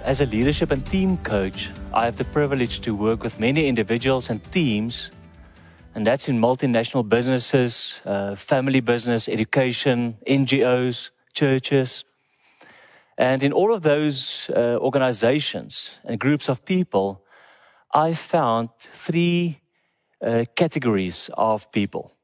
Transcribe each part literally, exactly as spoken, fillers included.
As a leadership and team coach, I have the privilege to work with many individuals and teams, and that's in multinational businesses, uh, family business, education, N G Os, churches. And in all of those uh, organizations and groups of people, I found three uh, categories of people.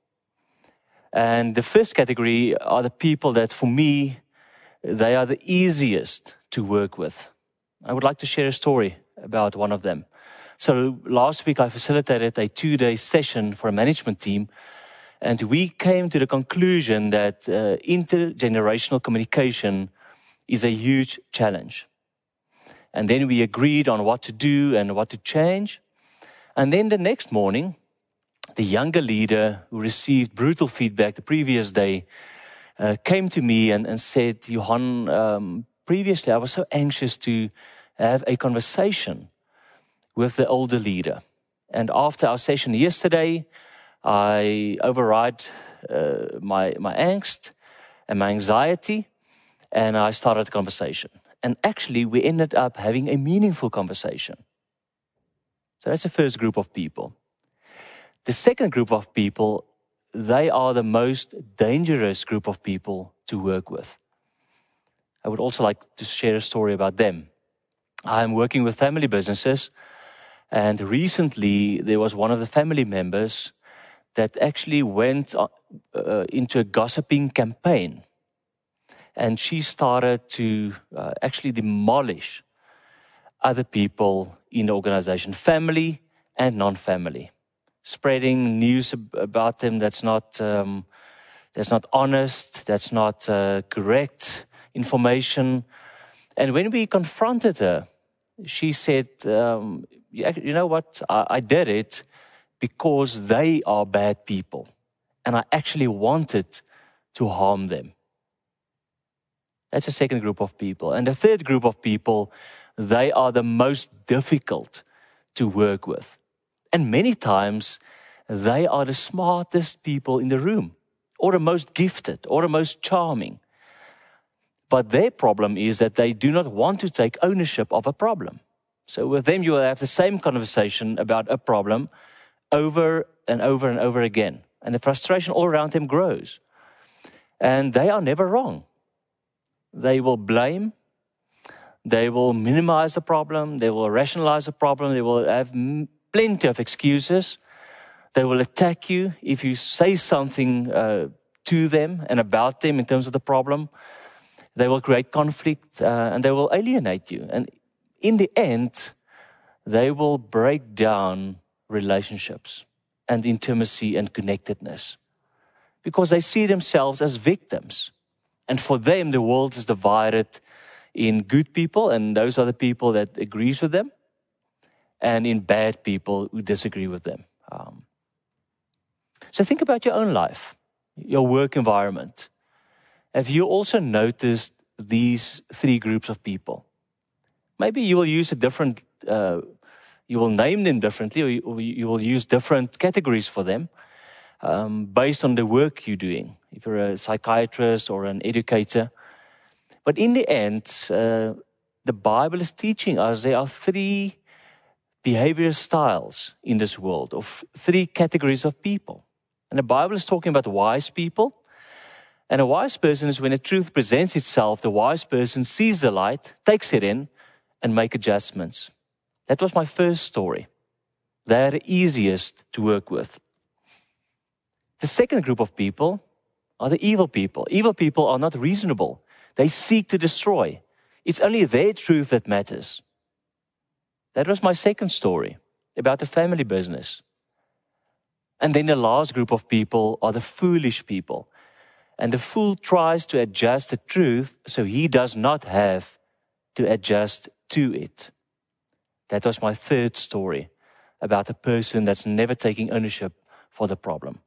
And the first category are the people that, for me, they are the easiest to work with. I would like to share a story about one of them. So last week I facilitated a two-day session for a management team, and we came to the conclusion that uh, intergenerational communication is a huge challenge. And then we agreed on what to do and what to change. And then the next morning, the younger leader who received brutal feedback the previous day uh, came to me and, and said, Johan, um, previously I was so anxious to have a conversation with the older leader. And after our session yesterday, I override uh, my, my angst and my anxiety, and I started the conversation. And actually, we ended up having a meaningful conversation. So that's the first group of people. The second group of people, they are the most dangerous group of people to work with. I would also like to share a story about them. I'm working with family businesses, and recently there was one of the family members that actually went uh, into a gossiping campaign. And she started to uh, actually demolish other people in the organization, family and non-family, spreading news about them that's not um, that's not honest, that's not uh, correct information. And when we confronted her, she said, um, you know what, I, I did it because they are bad people, and I actually wanted to harm them. That's the second group of people. And the third group of people, they are the most difficult to work with. And many times, they are the smartest people in the room, or the most gifted, or the most charming. But their problem is that they do not want to take ownership of a problem. So with them, you will have the same conversation about a problem over and over and over again. And the frustration all around them grows. And they are never wrong. They will blame, they will minimize the problem, they will rationalize the problem, they will have plenty of excuses. They will attack you if you say something uh, to them and about them in terms of the problem. They will create conflict uh, and they will alienate you. And in the end, they will break down relationships and intimacy and connectedness because they see themselves as victims. And for them, the world is divided in good people, and those are the people that agrees with them, and in bad people who disagree with them. Um, so think about your own life, your work environment. Have you also noticed these three groups of people? Maybe you will use a different, uh, you will name them differently, or you, or you will use different categories for them um, based on the work you're doing. If you're a psychiatrist or an educator. But in the end, uh, the Bible is teaching us there are three behavior styles in this world, of three categories of people. And the Bible is talking about wise people. And a wise person is when the truth presents itself, the wise person sees the light, takes it in, and make adjustments. That was my first story. They are the easiest to work with. The second group of people are the evil people. Evil people are not reasonable. They seek to destroy. It's only their truth that matters. That was my second story about the family business. And then the last group of people are the foolish people. And the fool tries to adjust the truth so he does not have to adjust to it. That was my third story about a person that's never taking ownership for the problem.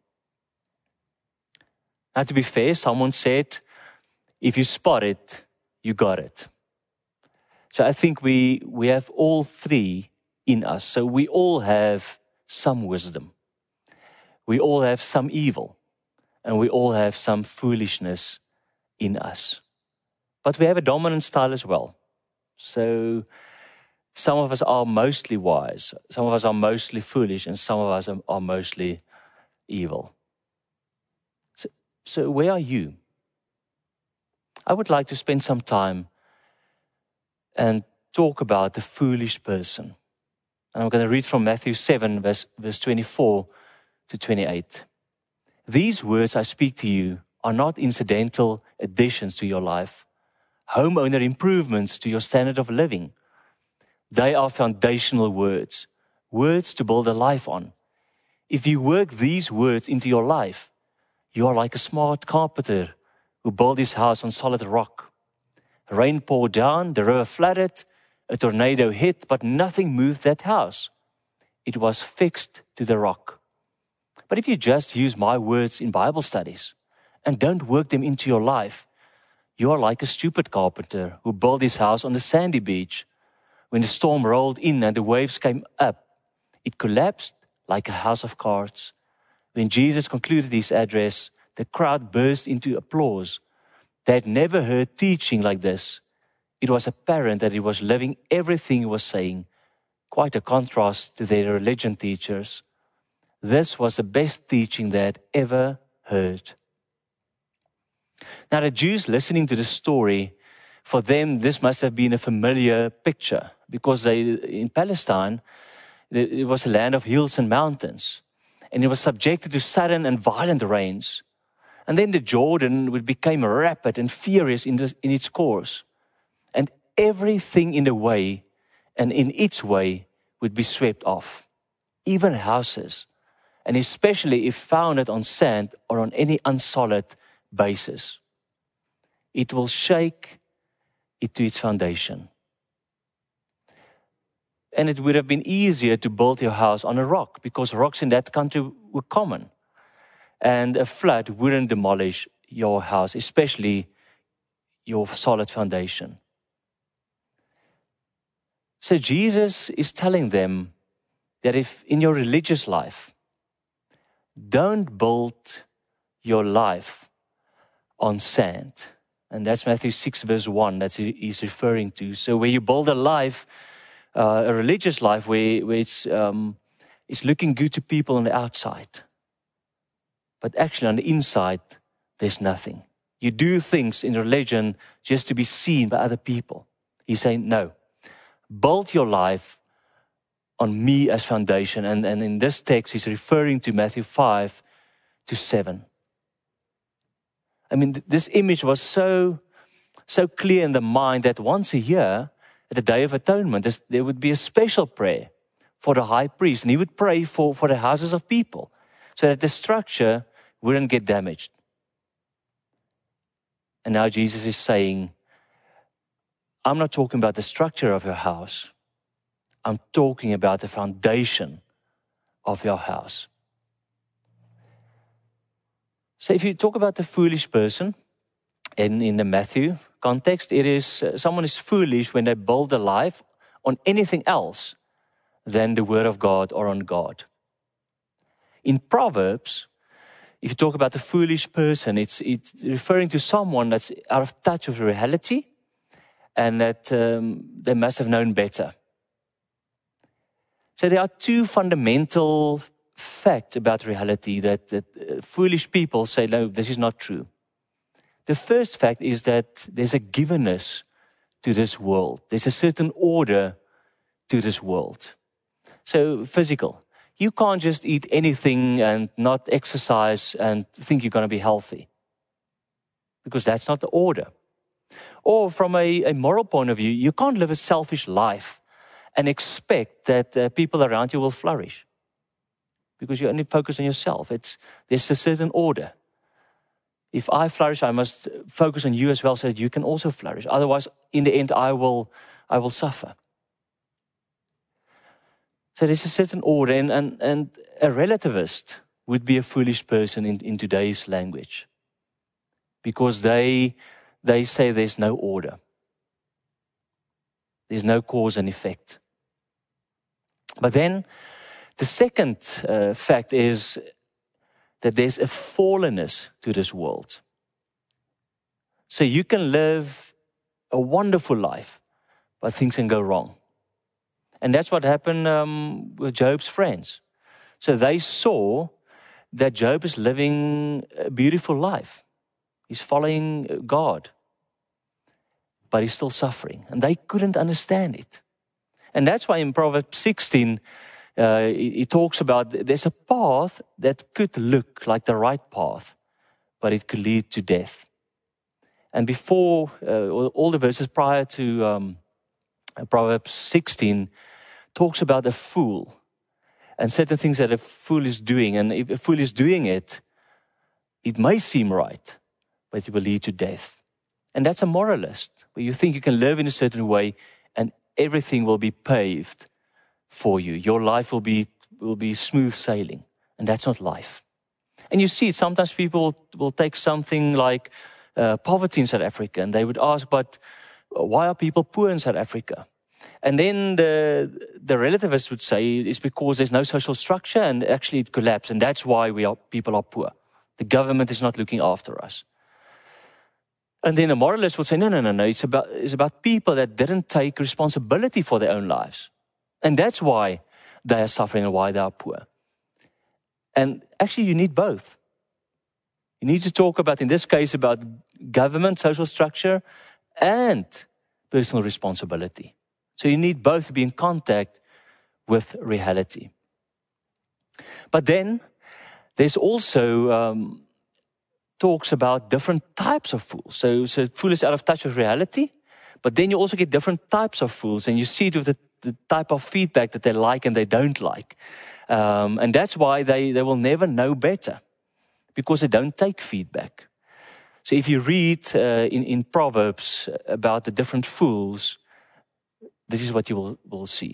Now, to be fair, someone said, if you spot it, you got it. So I think we, we have all three in us. So we all have some wisdom. We all have some evil. And we all have some foolishness in us. But we have a dominant style as well. So some of us are mostly wise, some of us are mostly foolish, and some of us are, are mostly evil. So, so where are you? I would like to spend some time and talk about the foolish person. And I'm going to read from Matthew seven, verse, verse twenty-four to twenty-eight. These words I speak to you are not incidental additions to your life, homeowner improvements to your standard of living. They are foundational words, words to build a life on. If you work these words into your life, you are like a smart carpenter who built his house on solid rock. Rain poured down, the river flooded, a tornado hit, but nothing moved that house. It was fixed to the rock. But if you just use my words in Bible studies and don't work them into your life, you are like a stupid carpenter who built his house on the sandy beach. When the storm rolled in and the waves came up, it collapsed like a house of cards. When Jesus concluded his address, the crowd burst into applause. They had never heard teaching like this. It was apparent that he was living everything he was saying, quite a contrast to their religion teachers. This was the best teaching they had ever heard. Now, the Jews listening to the story, for them, this must have been a familiar picture because they, in Palestine, it was a land of hills and mountains, and it was subjected to sudden and violent rains. And then the Jordan would become rapid and furious in, the, in its course, and everything in the way and in its way would be swept off, even houses, and especially if founded on sand or on any unsolid basis. It will shake it to its foundation. And it would have been easier to build your house on a rock because rocks in that country were common. And a flood wouldn't demolish your house, especially your solid foundation. So Jesus is telling them that if in your religious life, don't build your life on sand. And that's Matthew six, verse one, that he's referring to. So where you build a life, uh, a religious life, where, where it's, um, it's looking good to people on the outside. But actually on the inside, there's nothing. You do things in religion just to be seen by other people. He's saying, no, build your life on me as foundation. And, and in this text, he's referring to Matthew five to seven. I mean, th- this image was so, so clear in the mind that once a year, at the Day of Atonement, there would be a special prayer for the high priest. And he would pray for, for the houses of people so that the structure wouldn't get damaged. And now Jesus is saying, I'm not talking about the structure of your house. I'm talking about the foundation of your house. So if you talk about the foolish person, in, in the Matthew context, it is uh, someone is foolish when they build a life on anything else than the Word of God or on God. In Proverbs, if you talk about the foolish person, it's, it's referring to someone that's out of touch with reality and that um, they must have known better. So there are two fundamental facts about reality that, that uh, foolish people say, no, this is not true. The first fact is that there's a givenness to this world. There's a certain order to this world. So physical. You can't just eat anything and not exercise and think you're going to be healthy. Because that's not the order. Or from a, a moral point of view, you can't live a selfish life and expect that uh, people around you will flourish. Because you only focus on yourself. It's, there's a certain order. If I flourish, I must focus on you as well so that you can also flourish. Otherwise, in the end, I will, I will suffer. So there's a certain order, and, and, and a relativist would be a foolish person in, in today's language. Because they, they say there's no order. There's no cause and effect. But then, the second uh, fact is that there's a fallenness to this world. So you can live a wonderful life, but things can go wrong. And that's what happened um, with Job's friends. So they saw that Job is living a beautiful life. He's following God, but he's still suffering. And they couldn't understand it. And that's why in Proverbs sixteen, uh, he, he talks about there's a path that could look like the right path, but it could lead to death. And before, uh, all the verses prior to um, Proverbs sixteen talks about a fool and certain things that a fool is doing. And if a fool is doing it, it may seem right, but it will lead to death. And that's a moralist, where you think you can live in a certain way and everything will be paved for you. Your life will be will be smooth sailing. And that's not life. And you see, sometimes people will take something like uh, poverty in South Africa, and they would ask, but why are people poor in South Africa? And then the, the relativists would say it's because there's no social structure and actually it collapsed. And that's why we are, people are poor. The government is not looking after us. And then the moralist would say, no, no, no, no. It's about, it's about people that didn't take responsibility for their own lives. And that's why they are suffering and why they are poor. And actually you need both. You need to talk about, in this case, about government, social structure, and personal responsibility. So you need both to be in contact with reality. But then there's also um, talks about different types of fools. So, so fool is out of touch with reality, but then you also get different types of fools, and you see it with the, the type of feedback that they like and they don't like. Um, and that's why they, they will never know better, because they don't take feedback. So if you read uh, in, in Proverbs about the different fools, this is what you will, will see.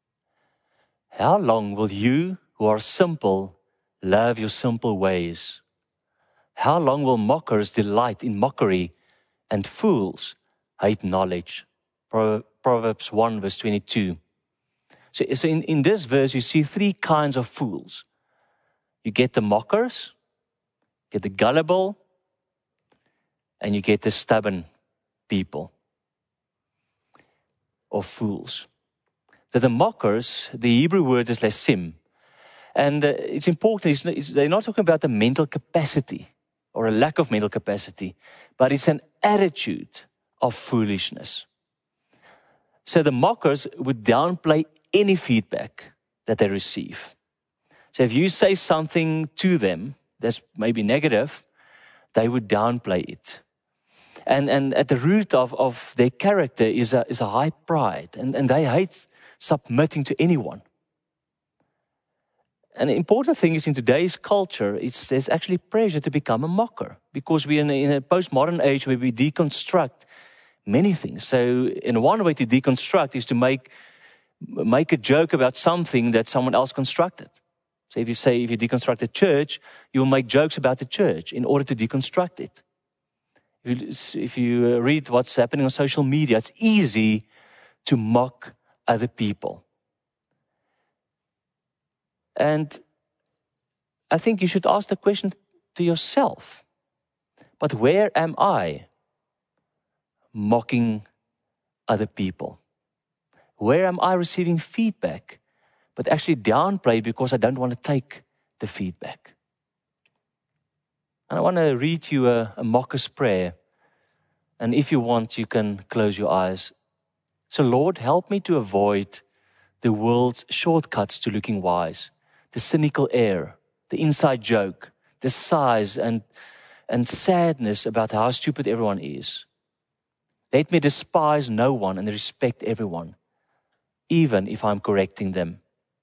How long will you who are simple love your simple ways? How long will mockers delight in mockery and fools hate knowledge? Proverbs one verse twenty-two. So, so in, in this verse you see three kinds of fools. You get the mockers, you get the gullible, and you get the stubborn people. Of fools. So the mockers, the Hebrew word is lesim. And uh, it's important, it's, it's, they're not talking about the mental capacity or a lack of mental capacity, but it's an attitude of foolishness. So the mockers would downplay any feedback that they receive. So if you say something to them that's maybe negative, they would downplay it. And, and at the root of, of their character is a, is a high pride. And, and they hate submitting to anyone. And the important thing is in today's culture, it's, there's actually pressure to become a mocker. Because we're in a, in a postmodern age where we deconstruct many things. So in one way to deconstruct is to make, make a joke about something that someone else constructed. So if you say, if you deconstruct a church, you'll make jokes about the church in order to deconstruct it. If you read what's happening on social media, it's easy to mock other people. And I think you should ask the question to yourself, but where am I mocking other people? Where am I receiving feedback, but actually downplay because I don't want to take the feedback? And I want to read you a, a mocker's prayer. And if you want, you can close your eyes. So Lord, help me to avoid the world's shortcuts to looking wise, the cynical air, the inside joke, the sighs and, and sadness about how stupid everyone is. Let me despise no one and respect everyone, even if I'm correcting them.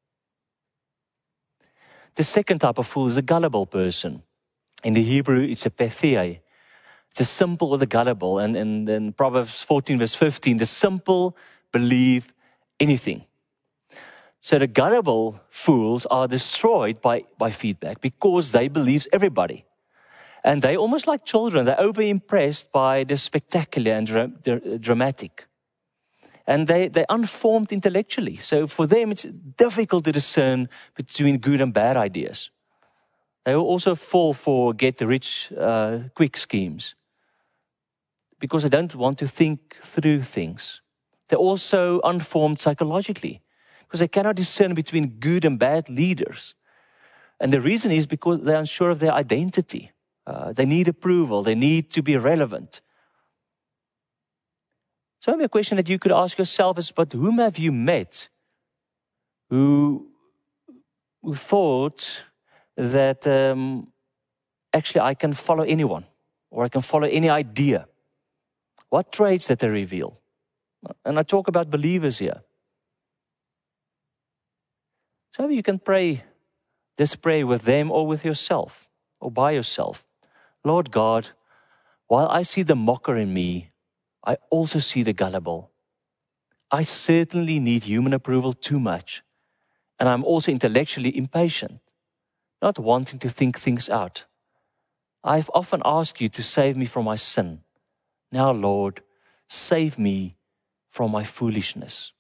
The second type of fool is a gullible person. In the Hebrew, it's a pethei. It's a simple or the gullible. And in Proverbs fourteen verse fifteen, the simple believe anything. So the gullible fools are destroyed by, by feedback because they believe everybody. And they're almost like children. They're over-impressed by the spectacular and dra- the dramatic. And they, they're unformed intellectually. So for them, it's difficult to discern between good and bad ideas. They will also fall for get-rich uh, quick schemes because they don't want to think through things. They're also unformed psychologically because they cannot discern between good and bad leaders. And the reason is because they're unsure of their identity. Uh, they need approval. They need to be relevant. So maybe a question that you could ask yourself is, but whom have you met who, who thought that um, actually I can follow anyone or I can follow any idea? What traits that they reveal? And I talk about believers here. So maybe you can pray this prayer with them or with yourself or by yourself. Lord God, while I see the mocker in me, I also see the gullible. I certainly need human approval too much. And I'm also intellectually impatient, not wanting to think things out. I've often asked you to save me from my sin. Now, Lord, save me from my foolishness.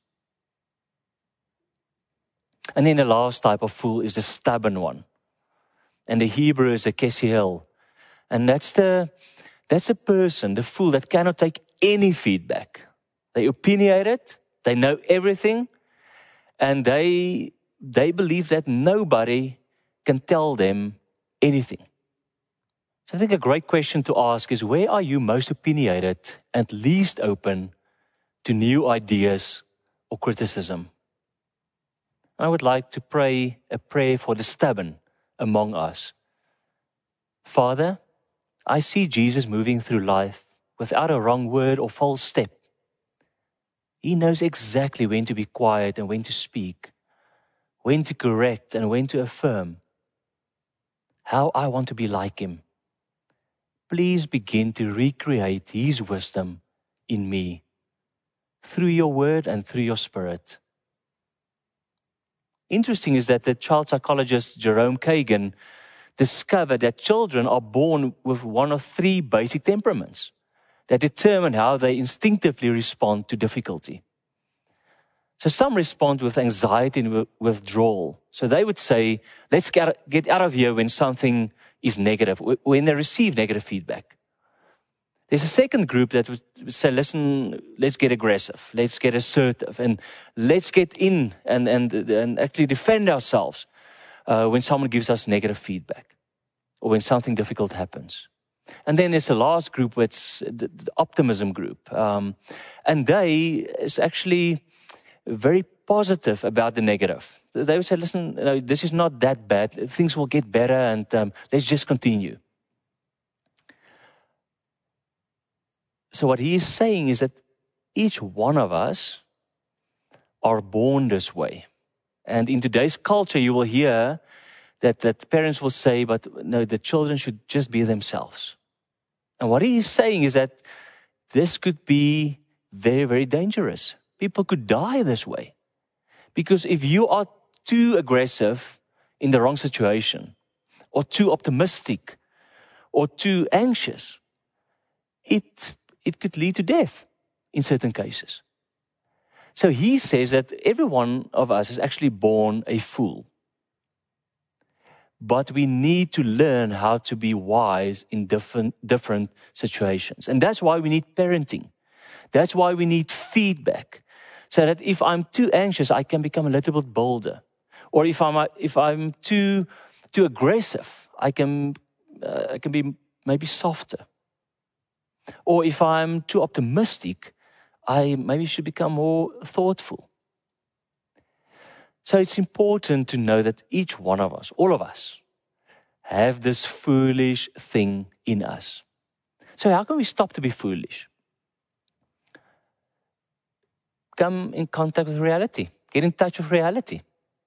And then the last type of fool is the stubborn one. And the Hebrew is the kesiel. And that's the that's a person, the fool, that cannot take any feedback. They opinionate it, they know everything, and they they believe that nobody can tell them anything. So I think a great question to ask is, where are you most opinionated and least open to new ideas or criticism? I would like to pray a prayer for the stubborn among us. Father, I see Jesus moving through life without a wrong word or false step. He knows exactly when to be quiet and when to speak, when to correct and when to affirm. How I want to be like him. Please begin to recreate his wisdom in me through your word and through your spirit. Interesting is that the child psychologist Jerome Kagan discovered that children are born with one of three basic temperaments that determine how they instinctively respond to difficulty. So some respond with anxiety and withdrawal. So they would say, let's get out of here when something is negative, when they receive negative feedback. There's a second group that would say, listen, let's get aggressive, let's get assertive, and let's get in and, and, and actually defend ourselves uh, when someone gives us negative feedback or when something difficult happens. And then there's the last group, it's the, the optimism group. Um, and they is actually very positive about the negative. They would say, listen, you know, this is not that bad. Things will get better and um, let's just continue. So what he is saying is that each one of us are born this way. And in today's culture, you will hear that, that parents will say, but no, the children should just be themselves. And what he is saying is that this could be very, very dangerous. People could die this way. Because if you are too aggressive in the wrong situation, or too optimistic, or too anxious, it, it could lead to death in certain cases. So he says that every one of us is actually born a fool. But we need to learn how to be wise in different, different situations. And that's why we need parenting. That's why we need feedback. So that if I'm too anxious, I can become a little bit bolder. Or if I'm, if I'm too, too aggressive, I can, uh, I can be maybe softer. Or if I'm too optimistic, I maybe should become more thoughtful. So it's important to know that each one of us, all of us, have this foolish thing in us. So how can we stop to be foolish? Come in contact with reality. Get in touch with reality.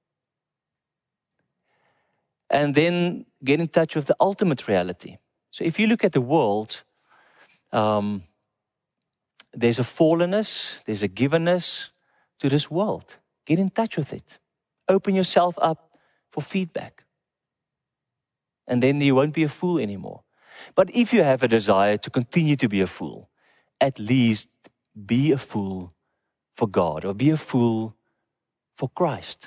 And then get in touch with the ultimate reality. So if you look at the world, um, there's a fallenness, there's a givenness to this world. Get in touch with it. Open yourself up for feedback. And then you won't be a fool anymore. But if you have a desire to continue to be a fool, at least be a fool for God, or be a fool for Christ.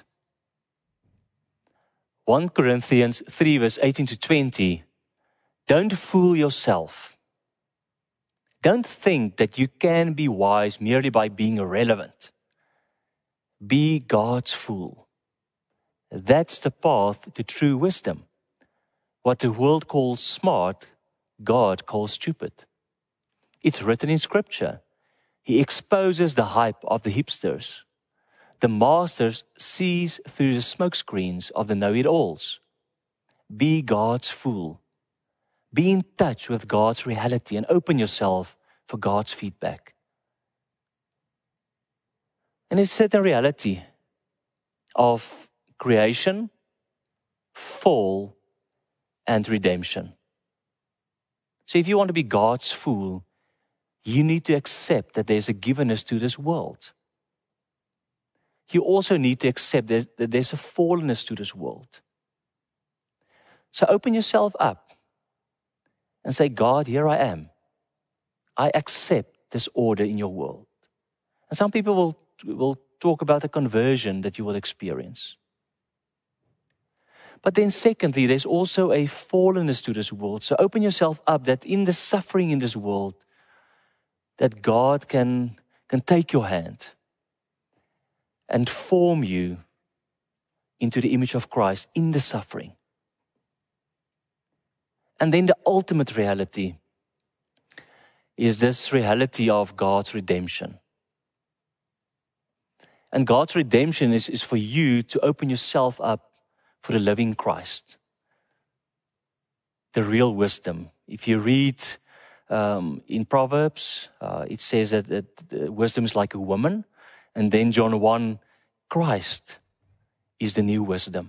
First Corinthians three verse eighteen to twenty. Don't fool yourself. Don't think that you can be wise merely by being irrelevant. Be God's fool. That's the path to true wisdom. What the world calls smart, God calls stupid. It's written in Scripture. He exposes the hype of the hipsters. The master sees through the smokescreens of the know-it-alls. Be God's fool. Be in touch with God's reality and open yourself for God's feedback. And it's a certain reality of creation, fall, and redemption. So if you want to be God's fool, you need to accept that there's a givenness to this world. You also need to accept that there's a fallenness to this world. So open yourself up and say, God, here I am. I accept this order in your world. And some people will, will talk about a conversion that you will experience. But then secondly, there's also a fallenness to this world. So open yourself up that in the suffering in this world, that God can, can take your hand and form you into the image of Christ in the suffering. And then the ultimate reality is this reality of God's redemption. And God's redemption is, is for you to open yourself up for the living Christ. The real wisdom. If you read um, in Proverbs, uh, it says that, that wisdom is like a woman. And then John one, Christ is the new wisdom.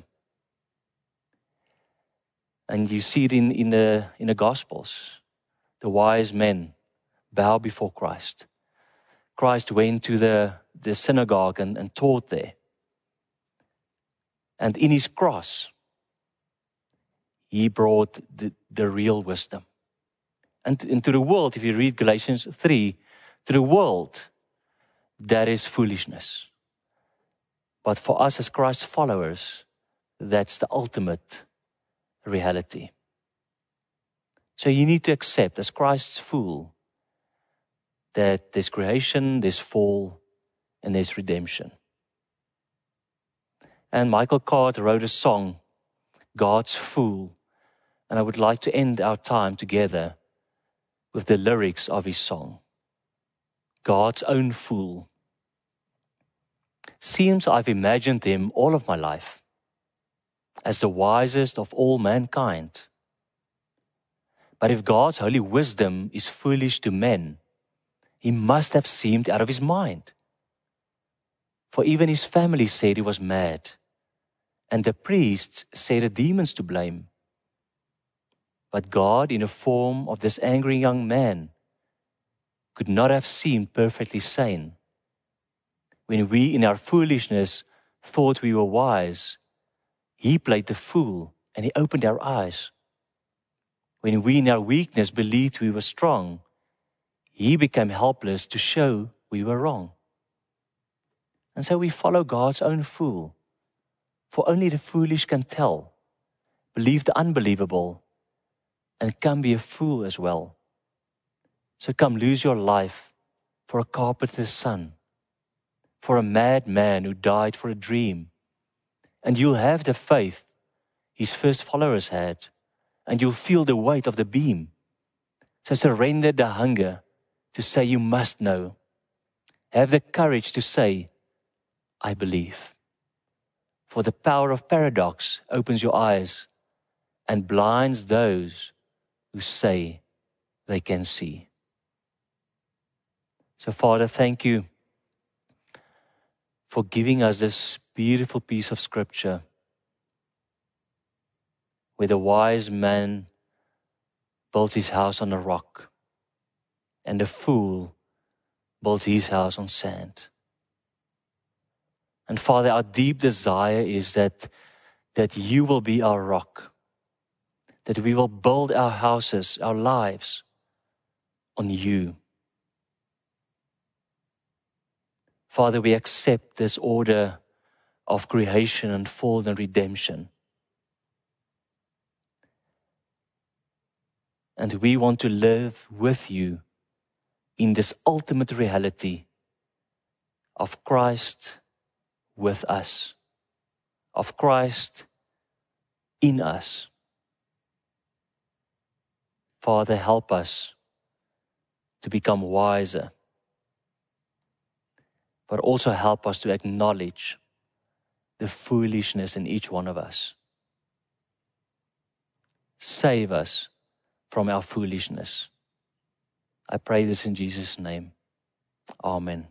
And you see it in, in, the, in the Gospels. The wise men bow before Christ. Christ went to the, the synagogue and, and taught there. And in his cross, he brought the, the real wisdom. And, and to the world, if you read Galatians three, to the world, that is foolishness. But for us as Christ's followers, that's the ultimate reality. So you need to accept as Christ's fool that there's creation, there's fall, and there's redemption. And Michael Card wrote a song, God's Fool, and I would like to end our time together with the lyrics of his song. God's own fool. Seems I've imagined him all of my life as the wisest of all mankind. But if God's holy wisdom is foolish to men, he must have seemed out of his mind. For even his family said he was mad, and the priests said the demons to blame. But God, in the form of this angry young man, could not have seemed perfectly sane. When we in our foolishness thought we were wise, he played the fool and he opened our eyes. When we in our weakness believed we were strong, he became helpless to show we were wrong. And so we follow God's own fool. For only the foolish can tell, believe the unbelievable, and can be a fool as well. So come lose your life for a carpenter's son, for a mad man who died for a dream, and you'll have the faith his first followers had, and you'll feel the weight of the beam. So surrender the hunger to say you must know. Have the courage to say, I believe. For the power of paradox opens your eyes and blinds those who say they can see. So Father, thank you for giving us this beautiful piece of scripture where the wise man builds his house on a rock and the fool builds his house on sand. And Father, our deep desire is that, that you will be our rock, that we will build our houses, our lives on you. Father, we accept this order of creation and fall and redemption. And we want to live with you in this ultimate reality of Christ with us, of Christ in us. Father, help us to become wiser, but also help us to acknowledge the foolishness in each one of us. Save us from our foolishness. I pray this in Jesus' name. Amen.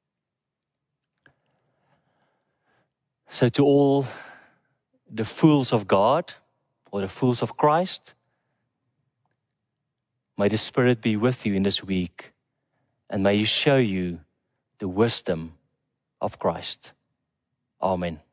So to all the fools of God, or the fools of Christ, may the Spirit be with you in this week, and may He show you the wisdom of Christ. Amen.